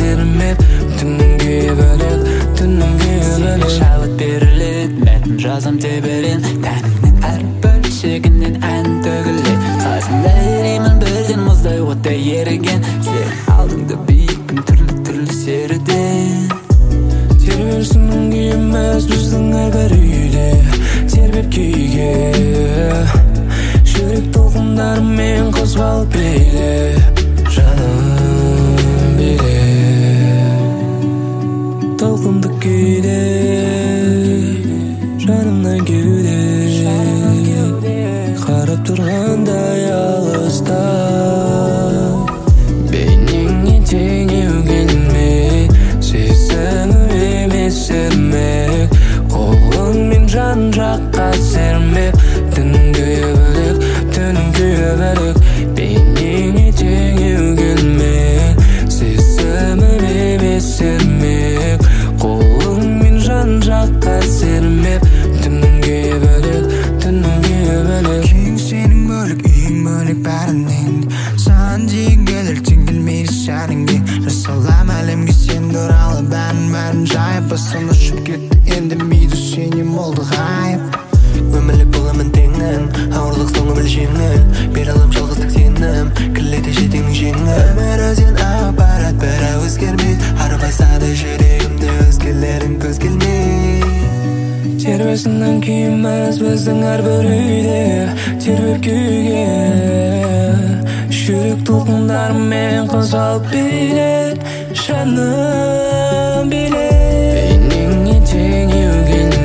sermep Tünün güye bölük, tünün güye bölük Seni şalıt berilik, ben razam teberin Teninin her bölüşügünün en tögülük Sazında erimin bilgin muzday oda yerigen Sen aldığında büyük bin türlü seridin Terbersin'in güyemez bizden her bir üyde Terbep kүйge Жүрек толқындарымен қозғалып биле Жаным биле Толқынды күйде Жанымнан кеуде Қарап тұрғандай алыста Бейнеңе теңеу келмей Сезімім емес сермек Қолыңмен жан жаққа сермеп Түнін күйе бөлек, түнін күйе бөлек Бейнеңе теңеу келмек Сезімім емес сермек Қолыңмен жан жаққа сермеп Түнін күйе бөлек, түнін күйе бөлек Күйің сенің бөлік, үйің бөлек бәрінен Саған дейін келер, тең келмейді сәніңе Жасалам әлемге сен туралы бәрін жайып Басын ұшып кетті, енді мейді сенен болды ғайып Өмірлік боламын теңін, ауырлық соңы біл жеңіл Бер алам жалғыздық сенім, кірлете жетеңнің жеңіл Өмір өзен апарат, бірақ өзгермейді Арбасады жүрегімді өзгелерің көз келмей Тербесінен күйміз біздің әрбір үйде Тербеп күйге Жүрек толқындарымен қозғалып биле Жаным биле Бейнеңе теңеу келмей